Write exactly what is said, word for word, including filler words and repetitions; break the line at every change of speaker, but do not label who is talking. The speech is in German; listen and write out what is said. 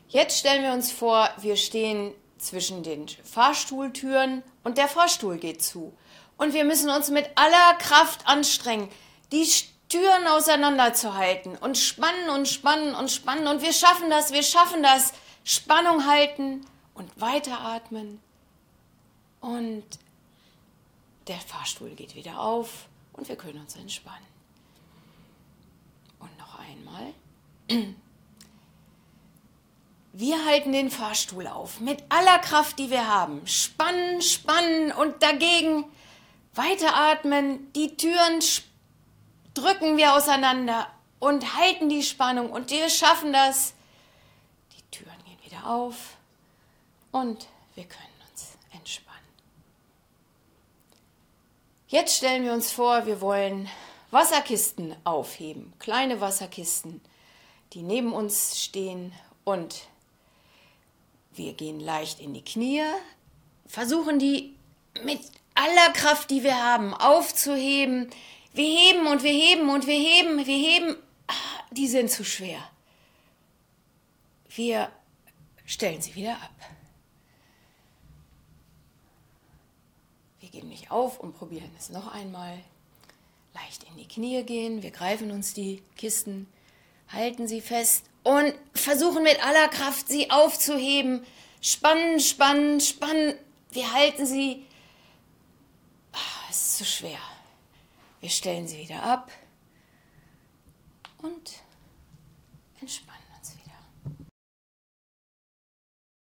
Jetzt stellen wir uns vor, wir stehen zwischen den Fahrstuhltüren und der Fahrstuhl geht zu. Und wir müssen uns mit aller Kraft anstrengen, die Türen auseinanderzuhalten und spannen und spannen und spannen. Und wir schaffen das, wir schaffen das. Spannung halten und weiteratmen. Und der Fahrstuhl geht wieder auf und wir können uns entspannen. Und noch einmal. Wir halten den Fahrstuhl auf mit aller Kraft, die wir haben. Spannen, spannen und dagegen weiteratmen. Die Türen drücken wir auseinander und halten die Spannung. Und wir schaffen das. Die Türen gehen wieder auf und wir können uns entspannen. Jetzt stellen wir uns vor, wir wollen Wasserkisten aufheben. Kleine Wasserkisten, die neben uns stehen und wir gehen leicht in die Knie, versuchen die mit aller Kraft, die wir haben, aufzuheben. Wir heben und wir heben und wir heben, wir heben. Ah, die sind zu schwer. Wir stellen sie wieder ab. Wir geben nicht auf und probieren es noch einmal. Leicht in die Knie gehen. Wir greifen uns die Kisten, halten sie fest und versuchen mit aller Kraft, sie aufzuheben. Spannen, spannen, spannen. Wir halten sie. Ach, es ist zu schwer. Wir stellen sie wieder ab und entspannen.